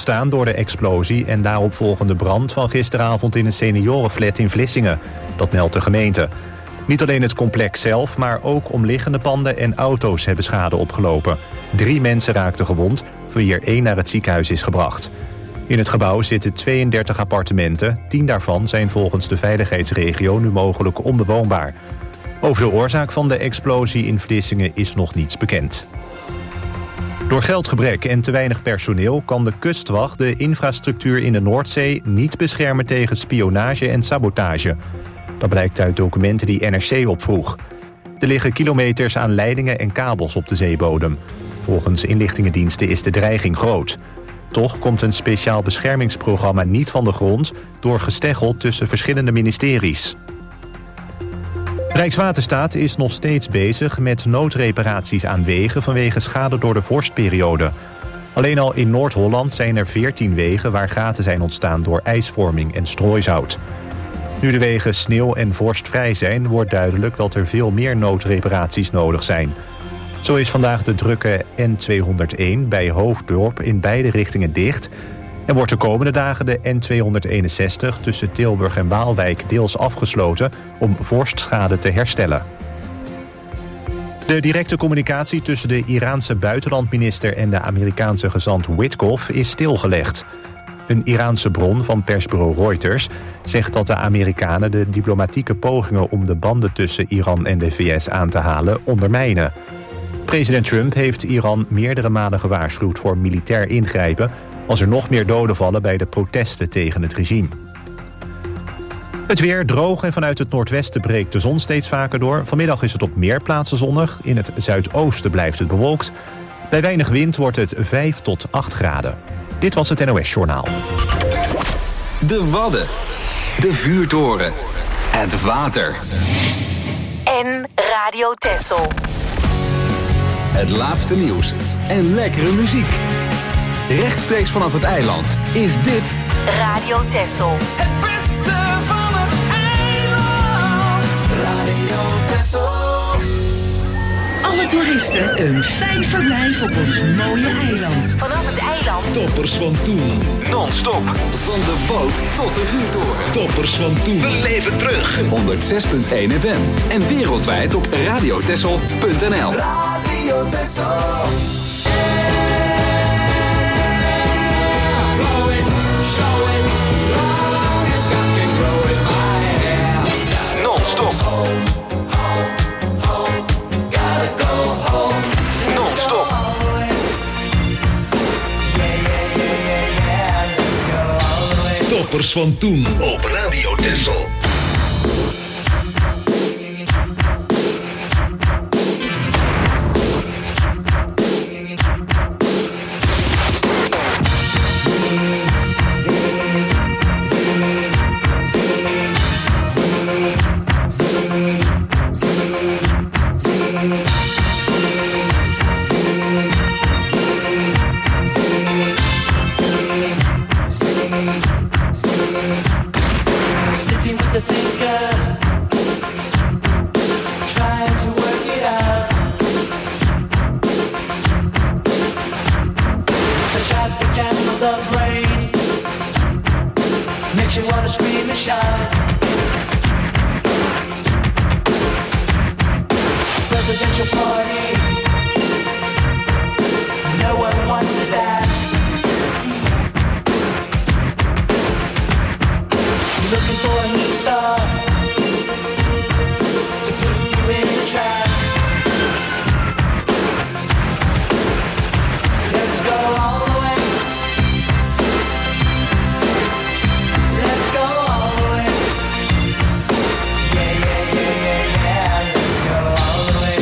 ontstaan door de explosie en daaropvolgende brand van gisteravond in een seniorenflat in Vlissingen. Dat meldt de gemeente. Niet alleen het complex zelf, maar ook omliggende panden en auto's hebben schade opgelopen. 3 mensen raakten gewond, van wie er 1 naar het ziekenhuis is gebracht. In het gebouw zitten 32 appartementen. 10 daarvan zijn volgens de veiligheidsregio nu mogelijk onbewoonbaar. Over de oorzaak van de explosie in Vlissingen is nog niets bekend. Door geldgebrek en te weinig personeel kan de kustwacht de infrastructuur in de Noordzee niet beschermen tegen spionage en sabotage. Dat blijkt uit documenten die NRC opvroeg. Er liggen kilometers aan leidingen en kabels op de zeebodem. Volgens inlichtingendiensten is de dreiging groot. Toch komt een speciaal beschermingsprogramma niet van de grond door gesteggel tussen verschillende ministeries. Rijkswaterstaat is nog steeds bezig met noodreparaties aan wegen vanwege schade door de vorstperiode. Alleen al in Noord-Holland zijn er 14 wegen waar gaten zijn ontstaan door ijsvorming en strooizout. Nu de wegen sneeuw- en vorstvrij zijn, wordt duidelijk dat er veel meer noodreparaties nodig zijn. Zo is vandaag de drukke N201 bij Hoofddorp in beide richtingen dicht en wordt de komende dagen de N261 tussen Tilburg en Waalwijk deels afgesloten om vorstschade te herstellen. De directe communicatie tussen de Iraanse buitenlandminister en de Amerikaanse gezant Witkoff is stilgelegd. Een Iraanse bron van persbureau Reuters zegt dat de Amerikanen de diplomatieke pogingen om de banden tussen Iran en de VS aan te halen ondermijnen. President Trump heeft Iran meerdere malen gewaarschuwd voor militair ingrijpen als er nog meer doden vallen bij de protesten tegen het regime. Het weer droog en vanuit het noordwesten breekt de zon steeds vaker door. Vanmiddag is het op meer plaatsen zonnig. In het zuidoosten blijft het bewolkt. Bij weinig wind wordt het 5 tot 8 graden. Dit was het NOS Journaal. De Wadden. De vuurtoren. Het water. En Radio Texel. Het laatste nieuws en lekkere muziek. Rechtstreeks vanaf het eiland is dit Radio Texel. Het beste van het eiland. Radio Texel. Alle toeristen een fijn verblijf op ons mooie eiland. Vanaf het eiland. Toppers van toen. non-stop. Van de boot tot de vuurtoren. Toppers van toen. We leven terug. 106.1 FM. En wereldwijd op radiotessel.nl. Radio Texel. Non-stop. Non-stop. Toppers van toen op Radio Texel. Sitting with the thinker, trying to work it out. It's a traffic jam of the brain, makes you wanna scream and shout. Presidential party, no one wants to dance. Looking for a new star to put you in a trance. Let's go all the way. Let's go all the way. Yeah, yeah, yeah, yeah, yeah. Let's go all the way.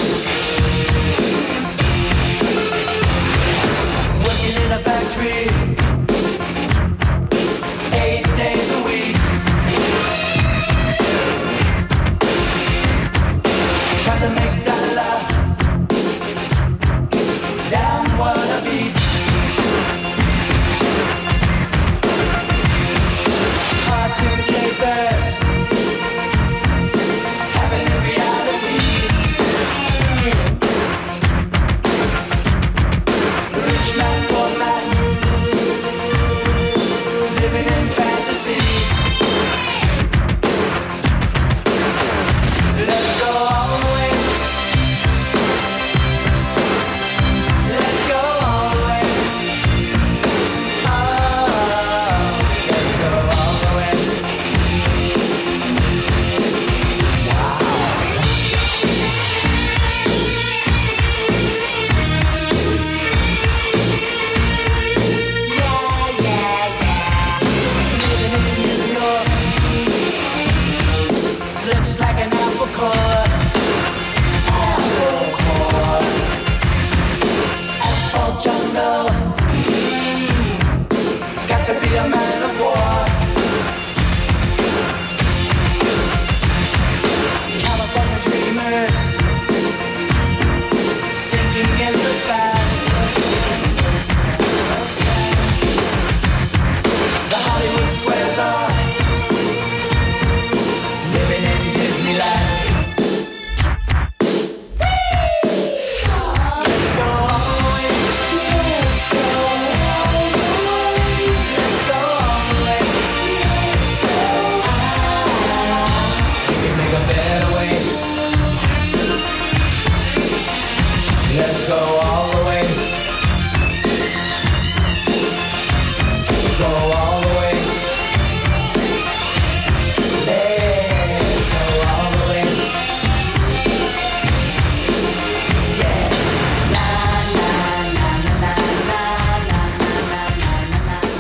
Working in a factory 8 days a week.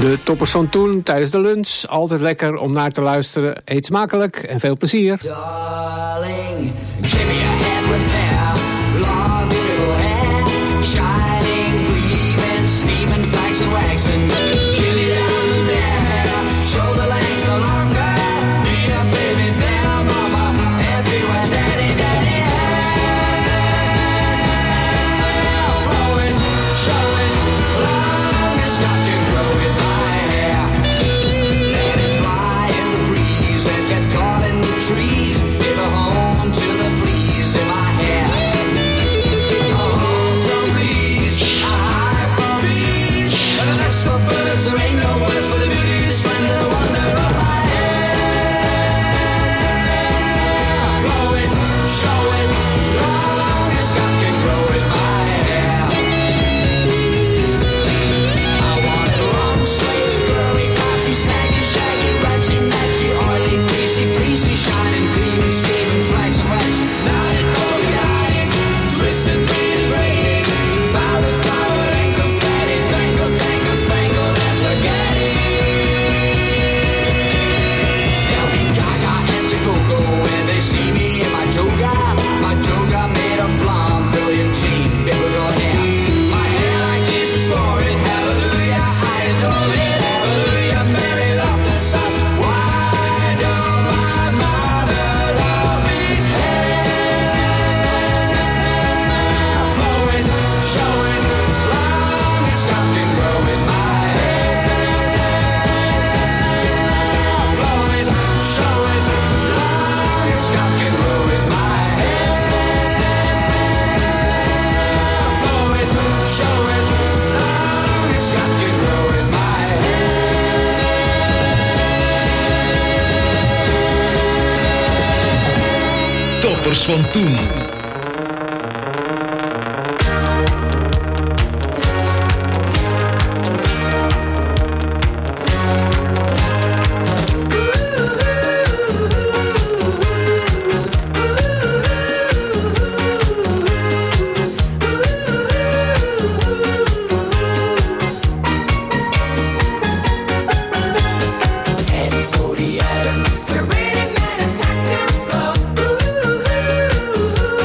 De toppers van toen tijdens de lunch. Altijd lekker om naar te luisteren. Eet smakelijk en veel plezier. Darling, give me a hand with hair, long beautiful hair, shining, gleaming, steaming, flags and rags, and give me down to there, shoulder length no longer, be a baby there, mama, everywhere, daddy, daddy, hair, throw it, show it, long as God can grow in my hair, let it fly in the breeze and get caught in the trees, give a home to the fleas in my hair. A home from fleas, a hive from bees, and a nest of birds. There ain't no words for the beauty, splendor, wonder of my hair. Throw it, show it, long as God can grow in my hair. I want it long, straight, curly, glossy, snaggy, shaggy, ratchy, matchy, oily, greasy, fleecy, shining, gleaming, steaming, flags and rags. Knotted, polka dotted, twisted, braided, braided, powder, flower, and confetti, bangled, tangled, spangled, and spaghetti. They'll be gaga and Chicago when they see me in my toga made of blonde, brilliant teen, biblical hair. My hair like Jesus wore it, hallelujah, I adore it, hallelujah, Mary loved the sun. Why don't my mother love me? Hair, flow it, show it, long as God can grow in my hair. Flow it, show it, long as God can grow in my hair. Flow it, show it, long as God can grow in my hair. Toppers van toen. We're reading men and back to go.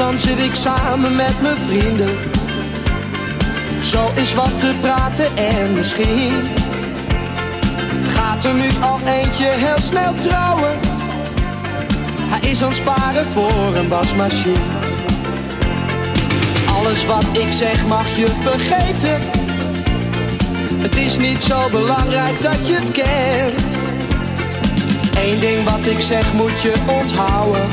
dan zit ik samen met mijn vrienden. Zo is wat te praten en misschien gaat er nu al eentje heel snel trouwen. Hij is aan het sparen voor een wasmachine. Alles wat ik zeg mag je vergeten. Het is niet zo belangrijk dat je het kent. Eén ding wat ik zeg moet je onthouden.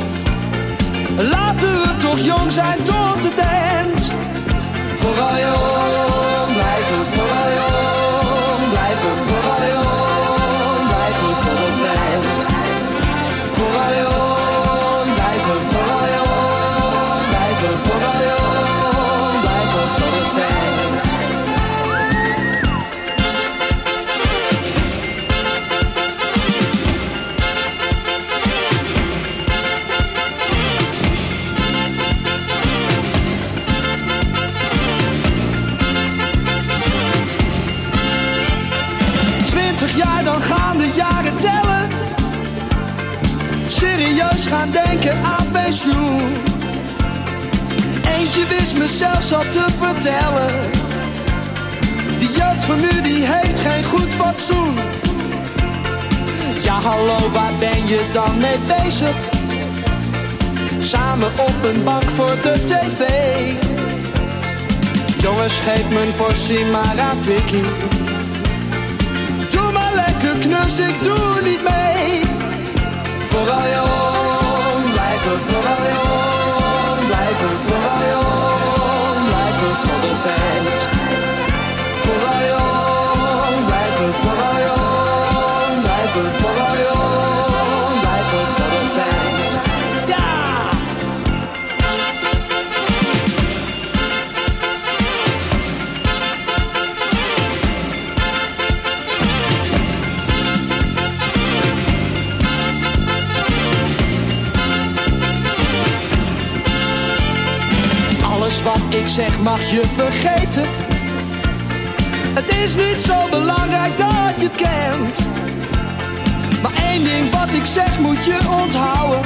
Laten we toch jong zijn tot het eind. Vooral jong blijven, vooral jong blijven, vooral jong blijven tot het eind. Vooral jong blijven, vooral jong blijven, vooral jong blijven tot het eind. Ja, dan gaan de jaren tellen. Serieus gaan denken aan pensioen. Eentje wist me zelfs al te vertellen. Die jeugd van nu die heeft geen goed fatsoen. Ja hallo, waar ben je dan mee bezig? Samen op een bank voor de tv. Jongens, geef mijn portie maar aan Vicky. Doe maar lekker knus, ik doe niet mee. Vooral jong blijven, vooral jong blijven, vooral jong blijven tot het eind. Vooral jong blijven, vooral jong blijven, vooral jong blijven tot het eind. Ja! Alles wat ik zeg mag je vergeten. Het is niet zo belangrijk dat je het kent. Maar één ding wat ik zeg moet je onthouden.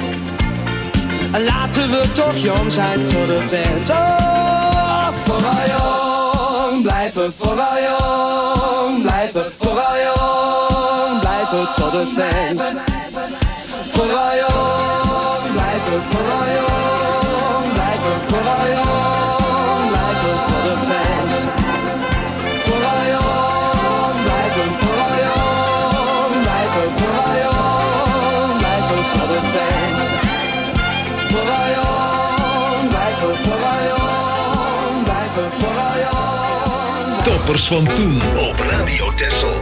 Laten we toch jong zijn tot het eind. Oh, vooral jong blijven, vooral jong blijven, vooral jong blijven tot het eind. Vooral jong blijven, vooral jong blijven, vooral jong blijven tot het eind. Vooral jong blijven, vooral jong blijven, vooral jong blijven tot het eind. Vooral jong blijven, vooral jong blijven, vooral jong. Toppers van toen op Radio Texel.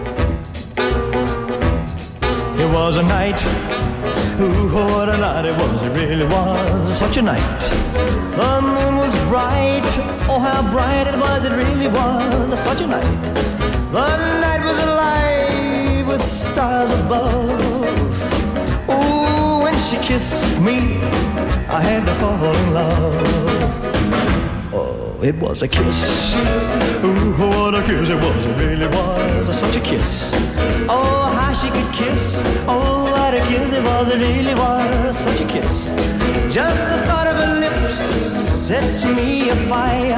It was a night, ooh, what a night it was, it really was such a night. The moon was bright, oh how bright it was, it really was such a night. The night was alive with stars above. Ooh, when she kissed me, I had to fall in love. Oh, it was a kiss. Ooh, what a kiss it was, it really was such a kiss. Oh, how she could kiss. Oh, what a kiss it was, it really was such a kiss. Just the thought of her lips sets me afire.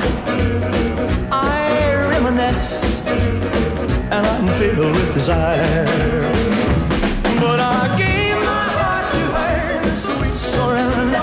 I reminisce and I'm filled with desire. But I gave my heart to her, sweet surrender.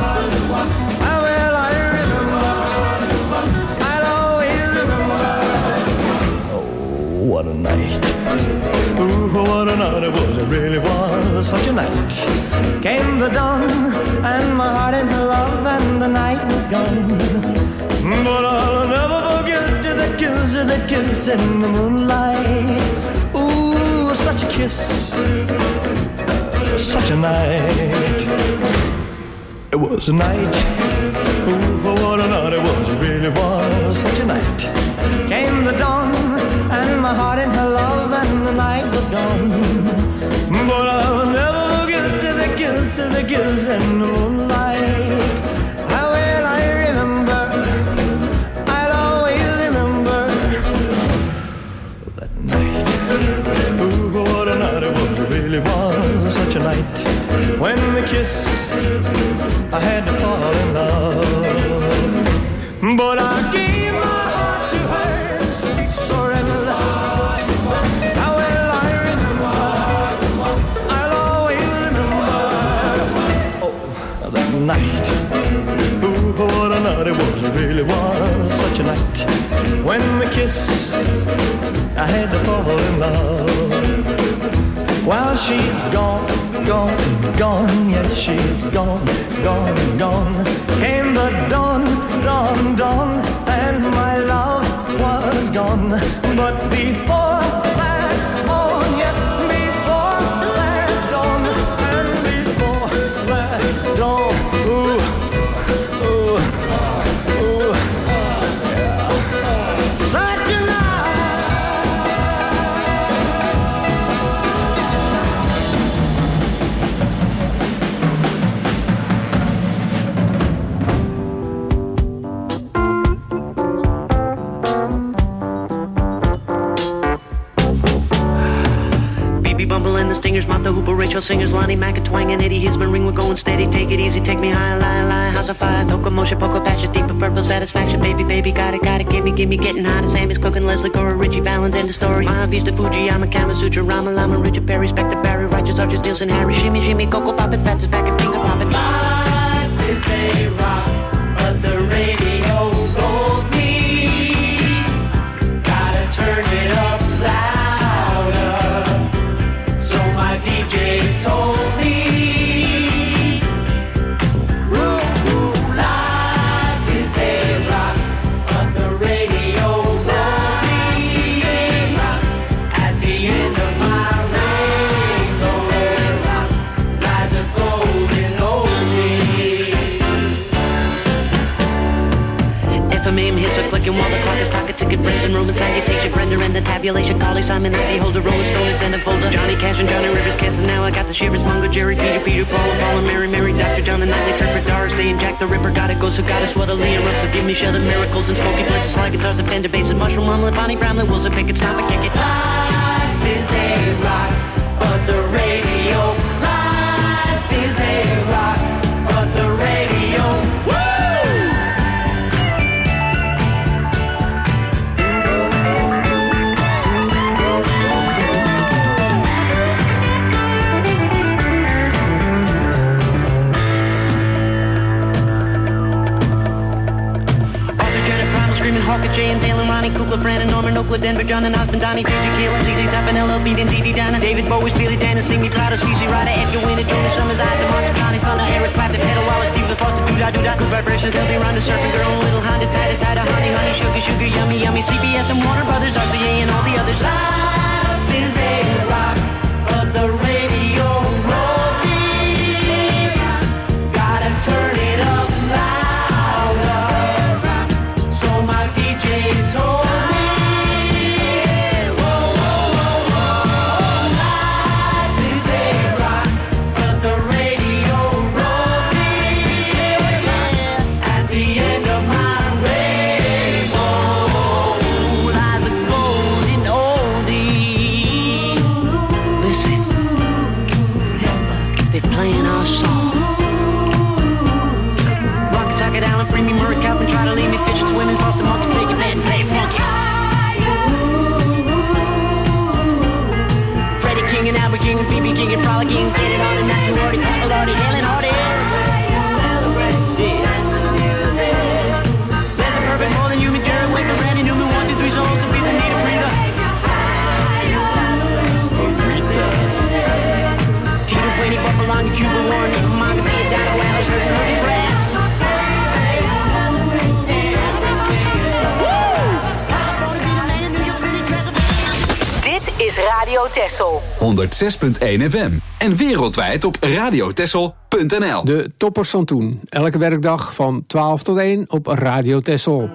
What a night. Ooh, what a night it was, it really was such a night. Came the dawn, and my heart in her love, and the night was gone. But I'll never forget the kiss in the moonlight. Ooh, such a kiss, such a night. It was a night. Ooh, what a night it was, it really was such a night. Came the dawn, and my heart in her love, and the night was gone. But I'll never forget the kiss in the moonlight. How will I remember? I'll always remember that night. Ooh, what a night it was, it really was such a night. When we kissed, I had to fall but I gave my heart to her. Sweet surrender. How will I remember? I'll always remember. Oh, that night. Ooh, what a night it was. It really was such a night. When we kissed, I had to fall in love. While she's gone, gone, gone, yeah, she's gone, gone, gone. Came the dawn, dawn, dawn, and my love was gone. But before that dawn, yes, before that dawn, and before that dawn, ooh, ooh, ooh, yeah. Such a night. Bumble and the Stingers, Martha Hooper, Rachel Singers, Lonnie Mac and Twang and Eddie Hisman, ring, we're going steady, take it easy, take me high, lie, lie, house of fire, locomotion, poker, passion, deeper purple satisfaction, baby, baby, got it, gimme, getting hot, Sammy's cooking, Leslie Cora, Richie Valens, end the story, Mahavista, Fujiyama, Kama Sutra, Rama Lama, Richard Perry, Spectre, Barry, Righteous, Archers, Nielsen, Harry, Shimmy, Jimmy, Coco, Poppin', Fats is back and finger poppin'. Life is a rock, but the radio rolled me, gotta turn it up loud. DJ told me, life is a rock, but the radio rolled me. At the end of my rainbow lies a golden oldie. FMAM hits are clicking while the clock is talking, ticket friends and Roman salutation, Brenda and the tabulation, Carly, Simon, Ivy, Holder, Rolling Stone is in a folder, Johnny Cash and Johnny Rivers casting, now I got the shivers, Mongo, Jerry, Peter, Paul, and Mary, Dr. John, the Nightly Tripper, Doris Day and Jack the Ripper, gotta go, so gotta sweater, Lee and Russell, give me shelter, miracles and smoky places, slide guitars and Fender bass and Mushroom Omelet, Bonnie Bramlett, Wilson Pickett, stop it, kick it. Life is a rock, but the radio, life is a rock, but the radio, woo! Hawker, Jay and Dale and Ronnie, Kukla, Fran and Norman, Oakland, Denver, John and Osmond, Donnie, JJ, Kayla, ZZ Top and LLB, and Dee Donna, David Bowie, Steely Dan, and Sing Me Proud, CC Ryder, Edgar Winter, Jonas Summers, Isaac Martin, Johnny Thunder, Eric Clapton, Pedal Wallace, Stephen Foster, Doo-Dah, Good Vibrations, LB Ronda, Surfing Girl, Little Honda, Tida, Honey, Sugar, Yummy, CBS and Warner Brothers, RCA and all the others. Life is a rock, but the radio rolled me. Gotta turn it up louder. So my DJ told me, whoa, whoa, whoa, whoa. Life is a rock, but the radio rolled me. At the end of my rainbow lies a golden oldie. Listen, remember, they're playing our song. Rocket, socket, Allen, free me, Murray, Calvin, try to leave me fishing, swimming, Boston, monkey, making man, play funky. Freddie King and Albert King and BB King and Frolicking, get it on and not too hardy, people already hailing hardy. Celebrate, yeah. There's a perfect more than human, Jared Wicks and Randy Newman, 1, 2, 3, so also piece and need a breather. Tito, Winnie, Bubba Long, Cuba, Warren, Manga, Mia, Dino, Alice, Herbie Brass. Is Radio Texel 106.1 FM en wereldwijd op radiotexel.nl. De toppers van toen. Elke werkdag van 12 tot 1 op Radio Texel.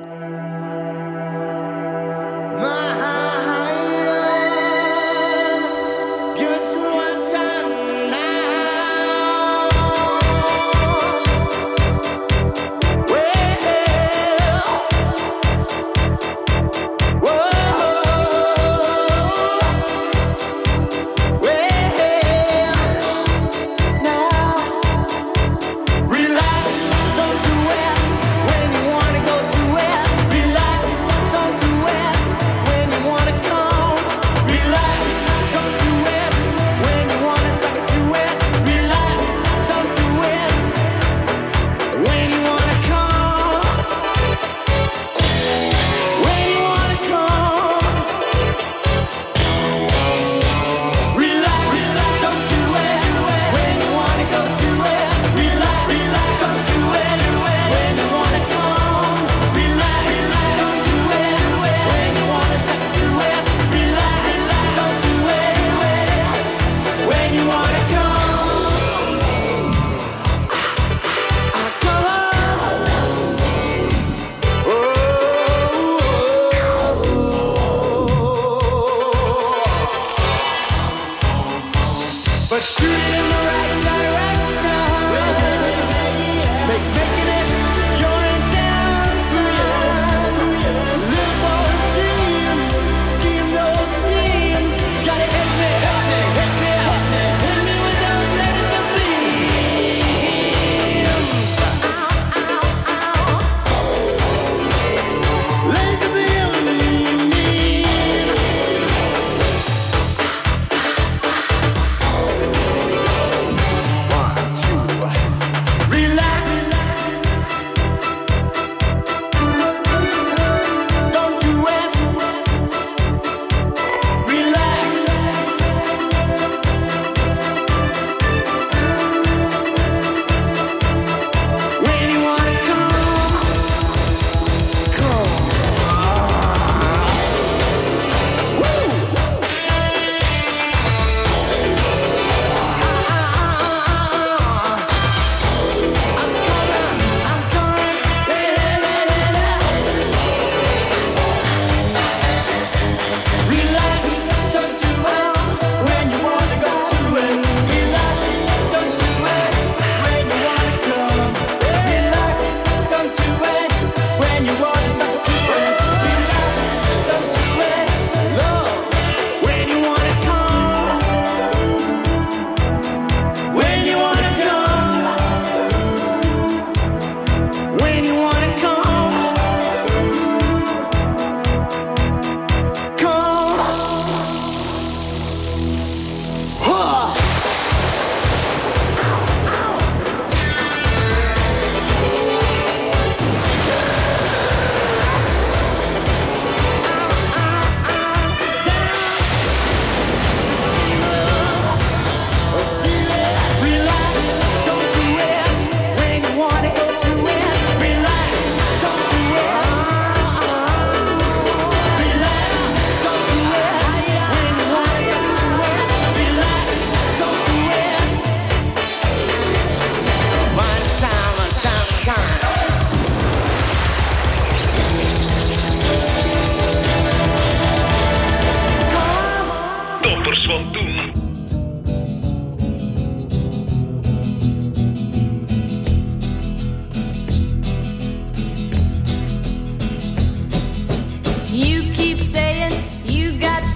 Relax, don't do it when you wanna go to it.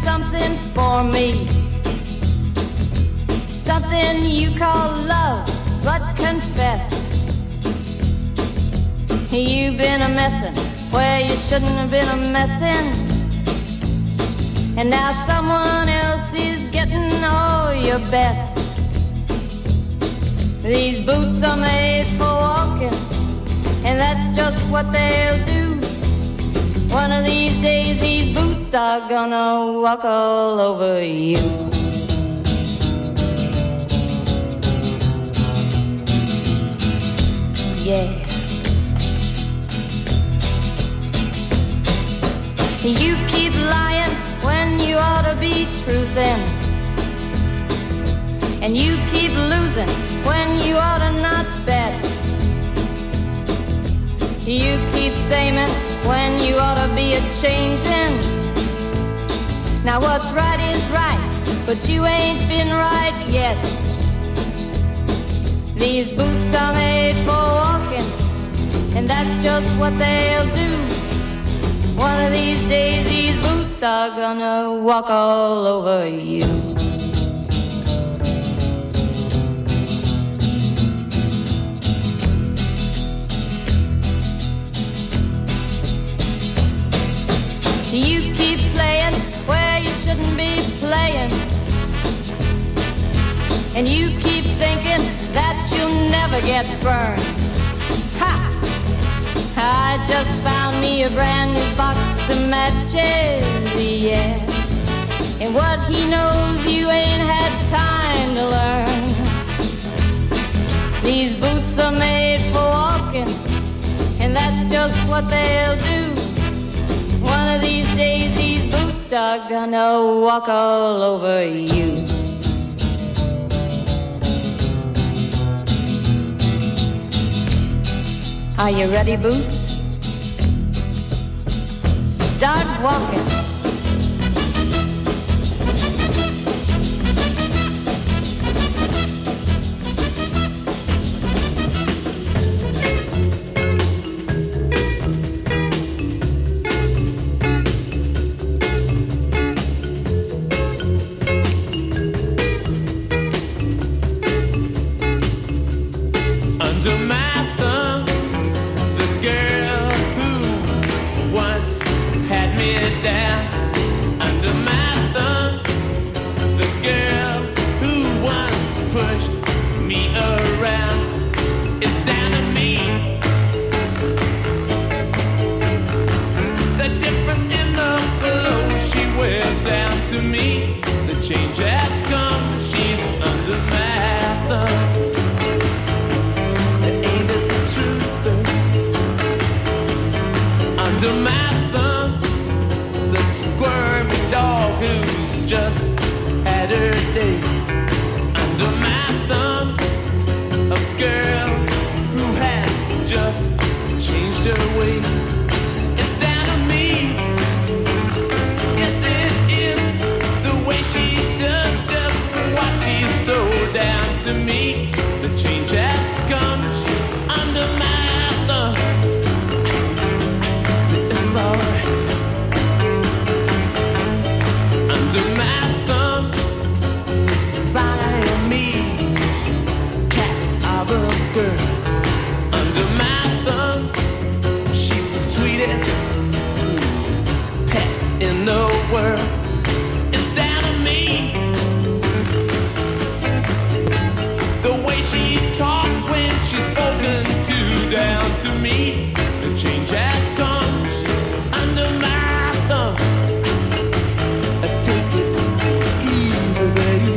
something for me. Something you call love, but confess. You've been a messin' where you shouldn't have been a messin'. And now someone else is getting all your best. These boots are made for walking, and that's just what they'll do. One of these days these boots are gonna walk all over you. Yeah. You keep lying when you ought to be truthin', and you keep losing when you ought to not bet. You keep saying when you ought to be a-changin'. Now what's right is right, but you ain't been right yet. These boots are made for walking, and that's just what they'll do. One of these days these boots are gonna walk all over you. You keep playing where you shouldn't be playing, and you keep thinking that you'll never get burned. Ha! I just found me a brand new box of matches, yeah. And what he knows you ain't had time to learn. These boots are made for walking, and that's just what they'll do. One of these days these boots are gonna walk all over you. Are you ready, Boots? Start walking. Under my thumb, the girl who once had me down. Under my thumb, the girl who once pushed me around. It's down to me. The difference in the clothes she wears down to me. The change has come, she's under my thumb. Under my thumb, the squirmy dog who's just had her day. Under my thumb, a girl who has just changed her ways. It's down to me. Yes, it is the way she does just what she stole down to me. The change has come, she's under my thumb. Under my thumb, Siamese cat of a girl. Under my thumb, she's the sweetest pet in the world. It's down to me. The way she talks when she's spoken to down to me. The change has come. Under my thumb, I take it easy, baby.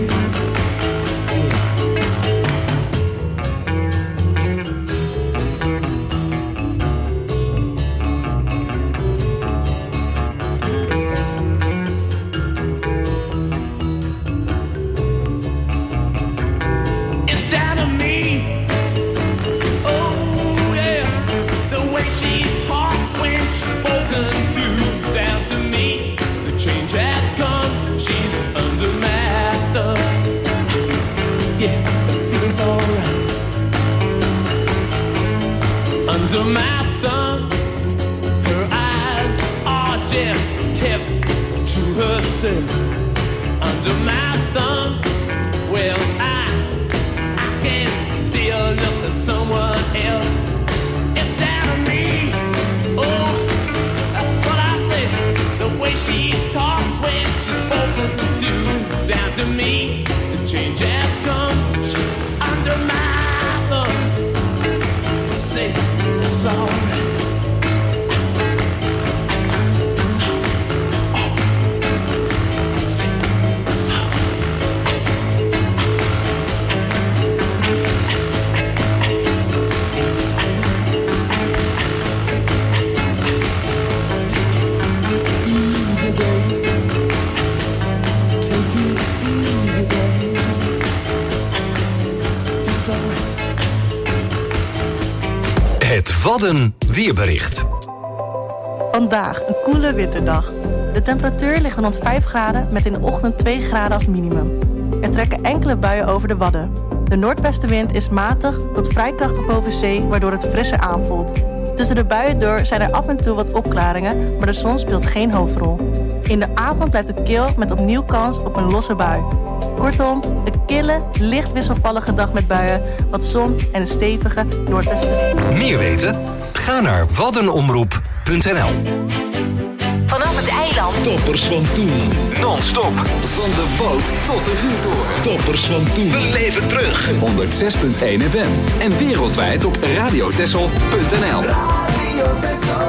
say, under my thumb. Well, I can still look at someone else instead of me. Oh, that's what I say. The way she talks when she's spoken to, down to me. The change has come. She's under my thumb. Say, it's alright. Het Wadden weerbericht. Vandaag een koele winterdag. De temperatuur ligt rond 5 graden met in de ochtend 2 graden als minimum. Er trekken enkele buien over de Wadden. De noordwestenwind is matig tot vrij krachtig boven zee, waardoor het frisser aanvoelt. Tussen de buien door zijn er af en toe wat opklaringen, maar de zon speelt geen hoofdrol. In de avond blijft het kil met opnieuw kans op een losse bui. Kortom, een kille, licht wisselvallige dag met buien, wat zon en een stevige noordwestenwind. Meer weten? Ga naar waddenomroep.nl. Vanaf het eiland. Toppers van toen. Non-stop. Van de boot tot de vuurtoren. Toppers van toen. We leven terug. 106.1 FM. En wereldwijd op radiotessel.nl. Radio Texel.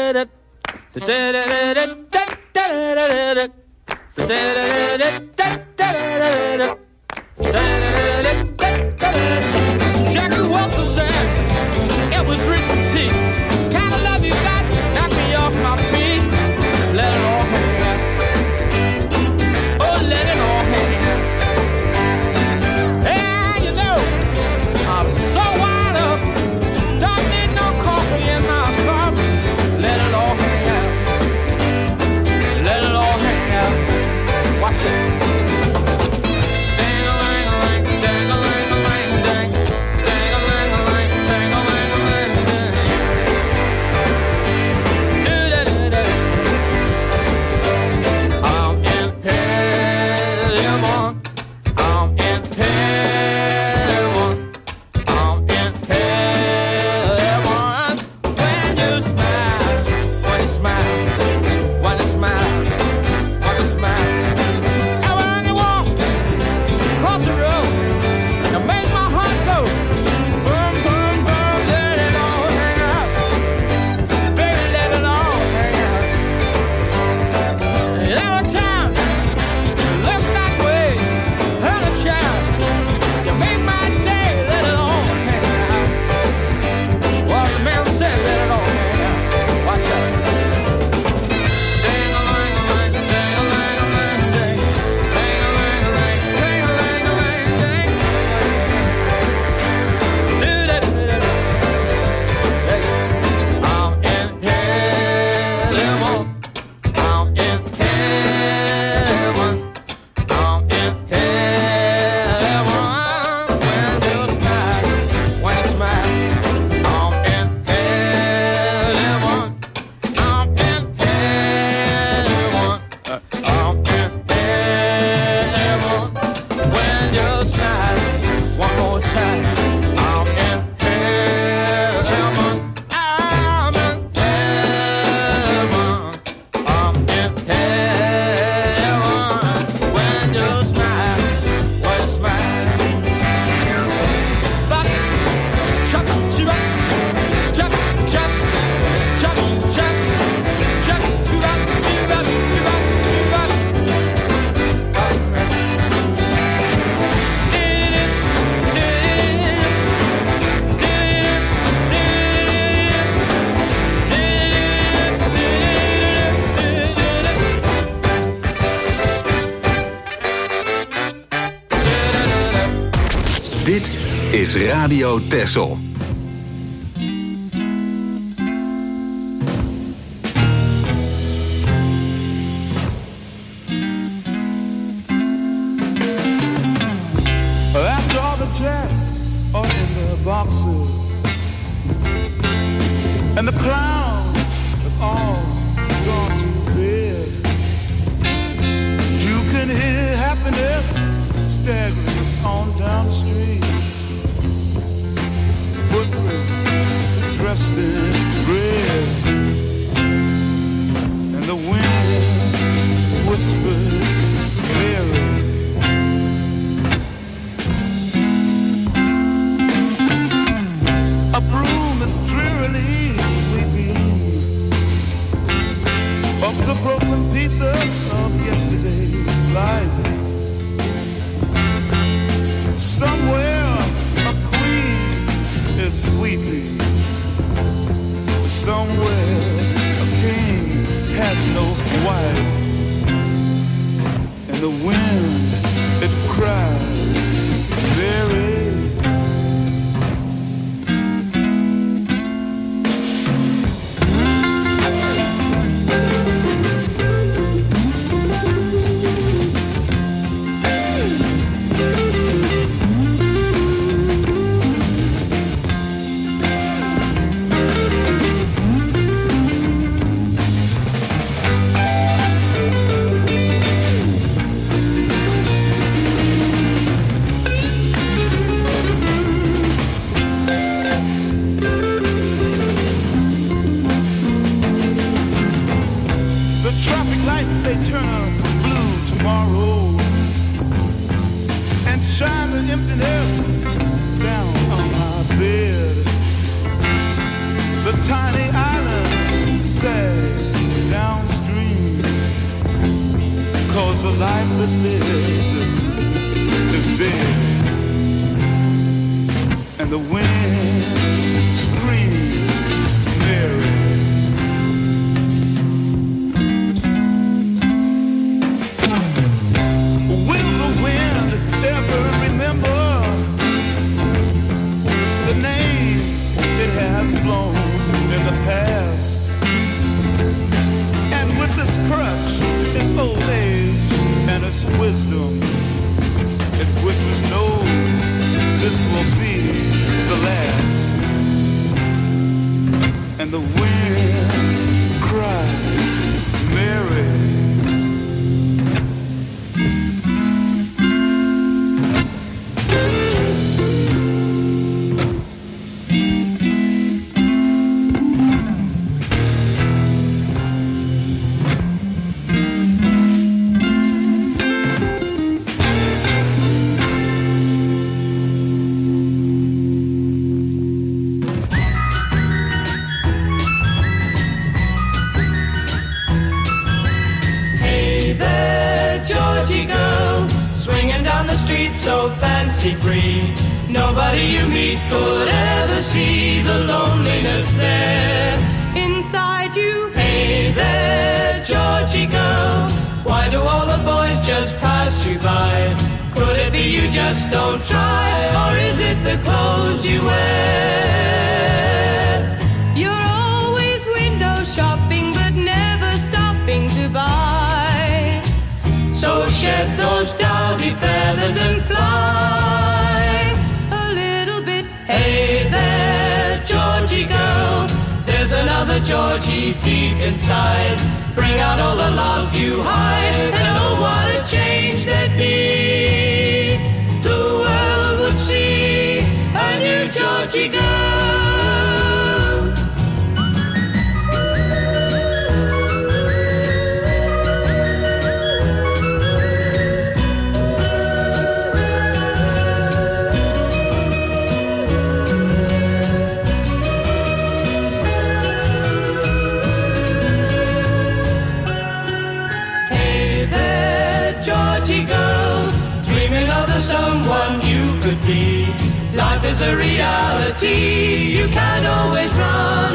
Jackie Wilson said it was written tea. Kind of love you got knock me off my feet. Let it all hang out. Oh, let it all hang out. Yeah, you know, I'm so wired up. Don't need no coffee in my cup. Let it all hang out. Let it all hang out. Watch this. Dit is Radio Texel. After all the jets are in the boxes and the clowns have all gone to bed, you can hear happiness staggering on down the street. Footprints dressed in red, and the wind whispers clearer. and the wind screams Mary. Will the wind ever remember the names it has blown in the past? And with this crutch, its old age and its wisdom, it whispers, no, this will be the last. And the wind cries, Mary. So fancy-free, nobody you meet could ever see the loneliness there inside you. Hey there, Georgie girl, why do all the boys just pass you by? Could it be you just don't try, or is it the clothes you wear? You're always window shopping, but never stopping to buy. So shed those dowdy feathers and fly a little bit. Hey there, Georgie girl, there's another Georgie deep inside. Bring out all the love you hide, and oh, what a change there'd be. The world would see a new Georgie girl. Someone you could be. Life is a reality, you can't always run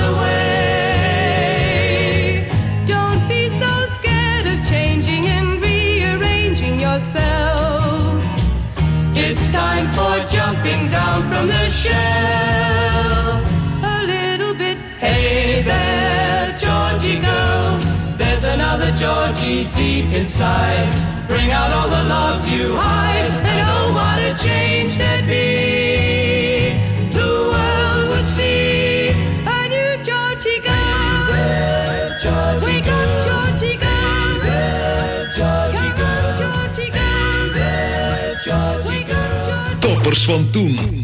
away. Don't be so scared of changing and rearranging yourself. It's time for jumping down from the shelf a little bit. Hey there, Georgie girl, there's another Georgie deep inside. Bring out all the love you hide, and oh, what a change there'd be. The world would see a new Georgie girl. Hey there, Georgie Wake girl. up, Georgie girl. Hey there, Georgie Come girl. on, Georgie girl. Hey there, Georgie girl. Toppers van toen.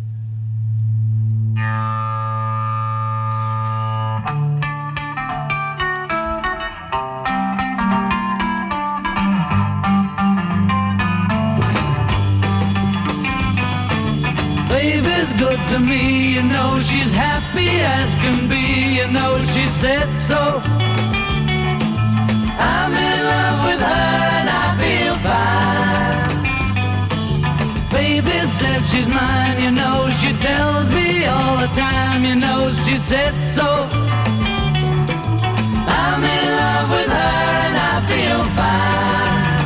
Baby's good to me, you know she's happy as can be, you know she said so. I'm in love with her and I feel fine. Baby says she's mine, you know she tells me all the time, you know she said so. I'm in love with her and I feel fine.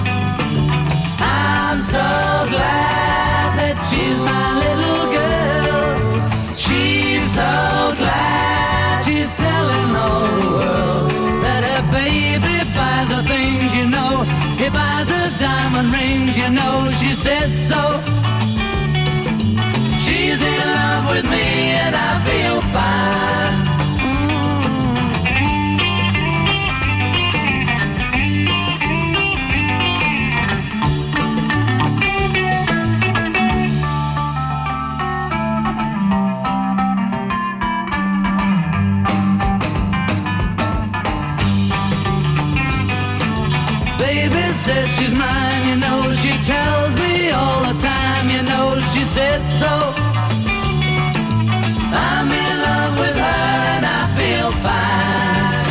I'm so glad that she's my little girl. She's so glad she's telling all the world that her baby buys the things, you know. He buys her diamond rings, you know she said so. She's in love with me and I feel fine. Baby says she's mine, you know she tells me all the time, you know she said so. I'm in love with her and I feel fine.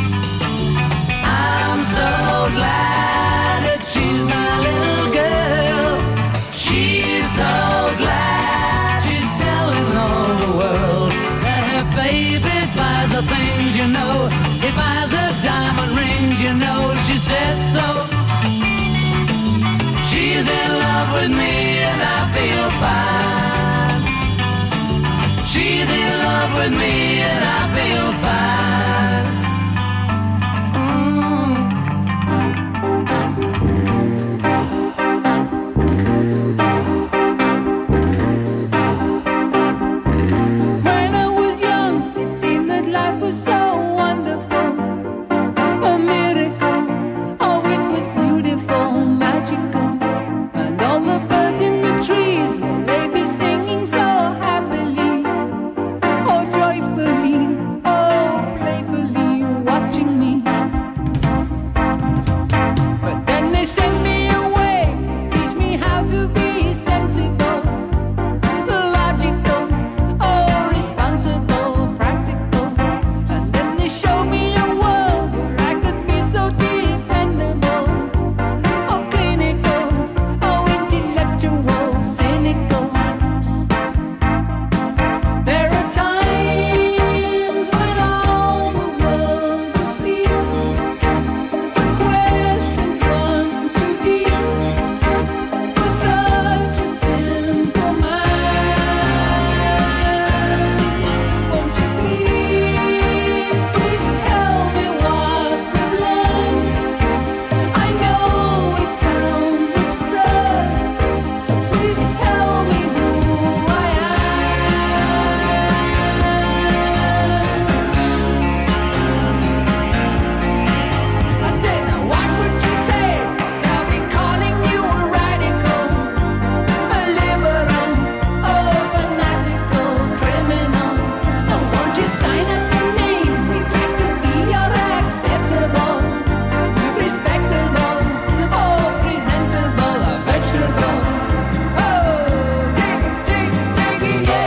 I'm so glad that she's my little girl. She's so glad she's telling the things you know. He buys her diamond rings, you know. She said so. She's in love with me and I feel fine. She's in love with me and I feel fine. When I was young, it seemed that life was so wonderful, a miracle. Oh, it was beautiful, magical, and all the birds in the trees, they be singing so happily, oh joyfully, oh playfully, watching me. But then they sent me away to teach me how to be sensible, logical, oh responsible, practical. And then they showed me a world where I could be so dependable, oh clinical, oh intellectual, cynical. There are times when all the world's asleep, the questions run too deep for such a simple mind. Won't you please, please tell me what we've learned? I know it sounds absurd, but please tell me who I am. I said, now what would you say? They'll be calling you a radical, a liberal, oh fanatical criminal. Oh, won't you sign up your name? We'd like to be your acceptable, respectable, oh presentable, a vegetable. Oh, take it, yeah.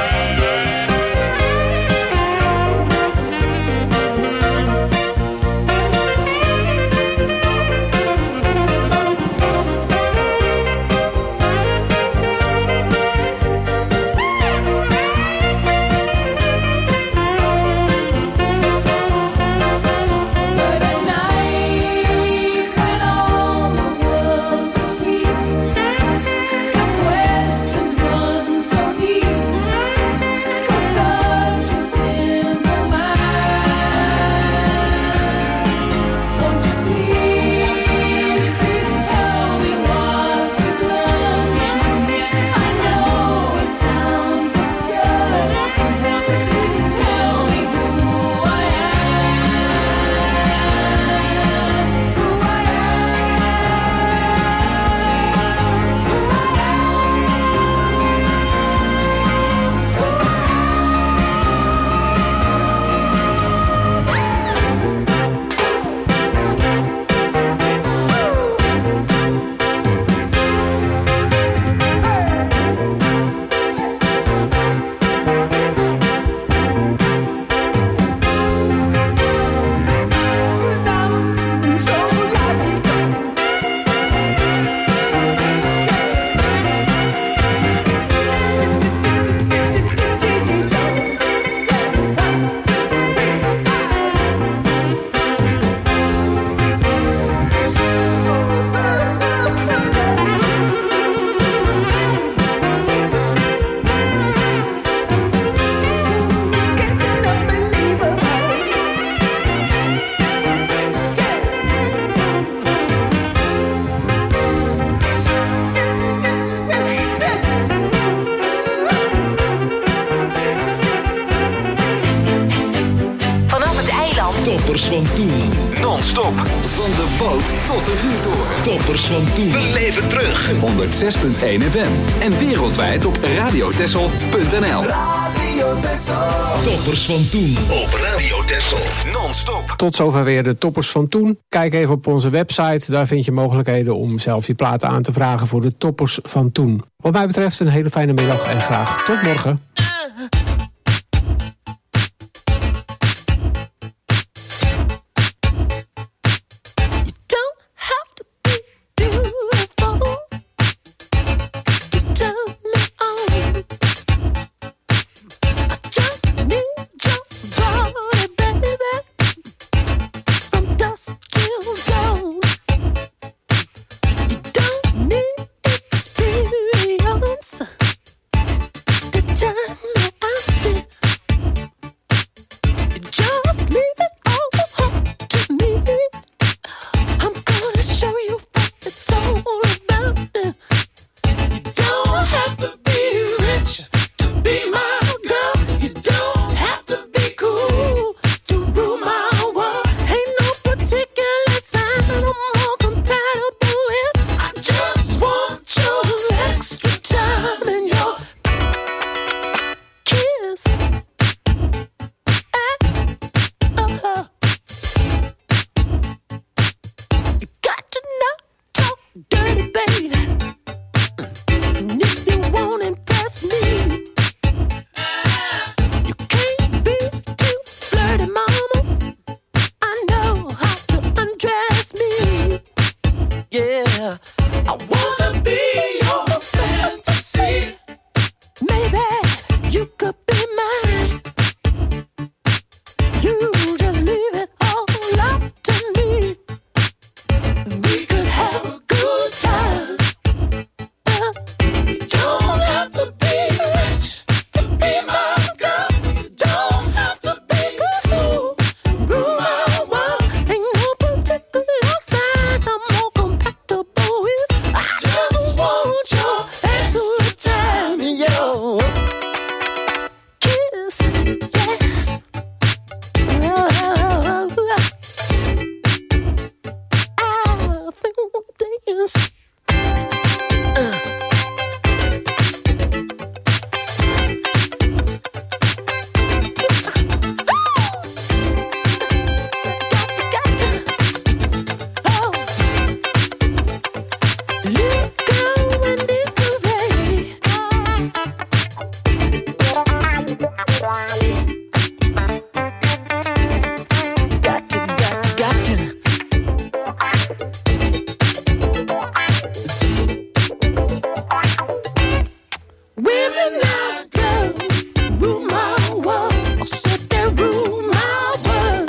But at night, when all the world's asleep, the questions run so deep for such a simple mind. Won't you please, please tell me what we've learned? I know it sounds absurd, but please tell me who I am so logical. Vanaf het eiland. Toppers van toen. Non-stop. Van de boot tot de vuurtoren. Toppers van toen. Beleef het terug. 106.1 FM. En wereldwijd op radiotessel.nl. Radio Texel. Toppers van toen op Radio Texel. Non-stop. Tot zover weer de toppers van toen. Kijk even op onze website. Daar vind je mogelijkheden om zelf je platen aan te vragen voor de toppers van toen. Wat mij betreft een hele fijne middag en graag tot morgen. Don't have to be beautiful to turn me on. I just need your body. baby, you could be mine. You just leave it all up to me. We could have a good time. You don't have to be rich to be my girl. You don't have to be cool. Rule my world. Ain't no particular sign I'm more compatible with. I just want your hand to tie me, yo. Kiss, yes. I feel dance. Women and girls rule my world. I said they rule my world.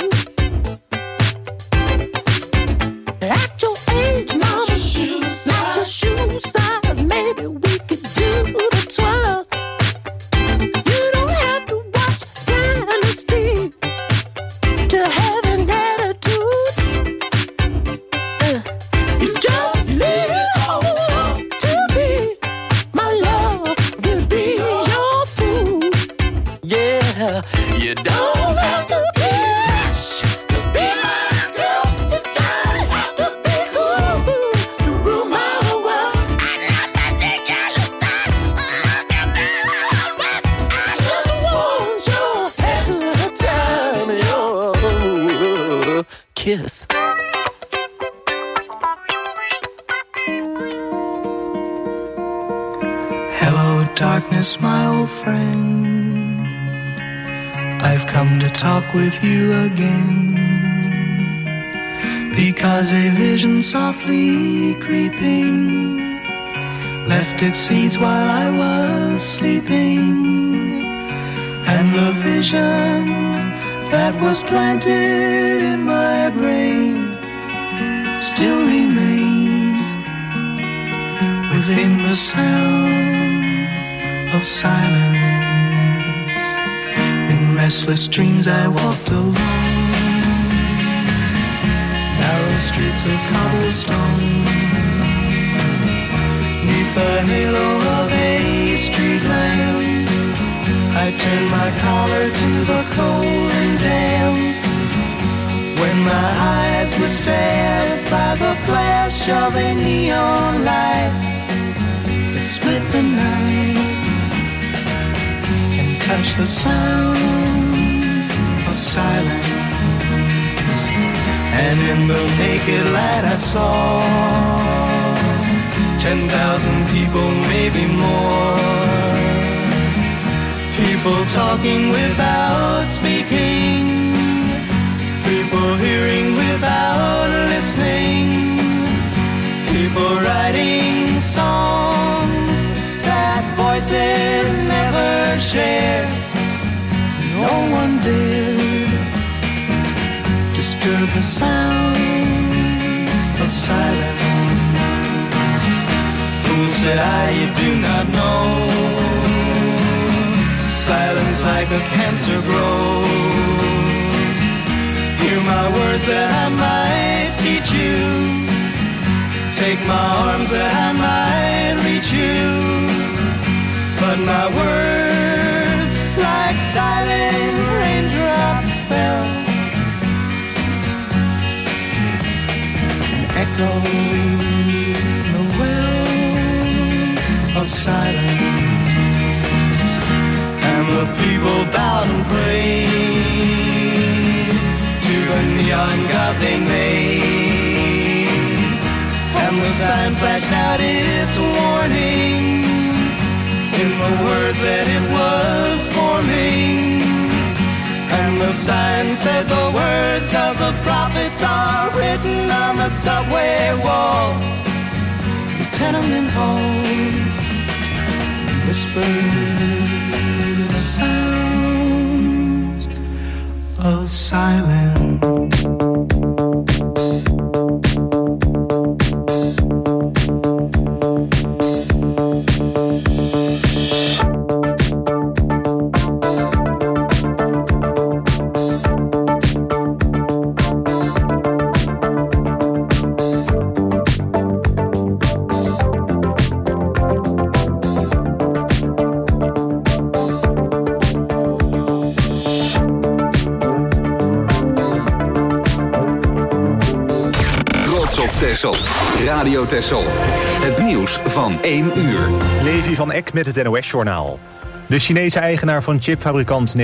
At your age, mama, not your shoe size. Maybe we could do the twirl. You don't have to watch Dynasty to have an attitude. You just leave it all up to me. My love will be your food. Yeah, you don't have to be rich to be my girl. You don't have to be cool to rule my world. I love my ridiculous time. I just want your hand to tie me up. Kiss. Hello, darkness, my old friend. I've come to talk with you again. Because a vision softly creeping left its seeds while I was sleeping. And the vision that was planted in my brain still remains within the sound of silence. In restless dreams I walked alone, narrow streets of cobblestone, neath the halo of a street lamp. I turned my collar to the cold and damp, when my eyes were stabbed by the flash of a neon light that split the night and touched the sound of silence. And in the naked light I saw 10,000 people, maybe more. People talking without speaking, people hearing without listening, people writing songs that voices never share. No one dared disturb the sound of silence. Fool, said I, you do not know. Silence like a cancer grows. Hear my words that I might teach you. Take my arms that I might reach you. But my words, like silent raindrops, fell, echoing the wells of silence. And the people bowed and prayed to the neon god they made. And the sign flashed out its warning in the words that it was forming. And the sign said the words of the prophets are written on the subway walls, the tenement halls, whispered sounds of silence. Texel. Radio Texel. Het nieuws van 1 uur. Levi van Eck met het NOS-journaal. De Chinese eigenaar van chipfabrikant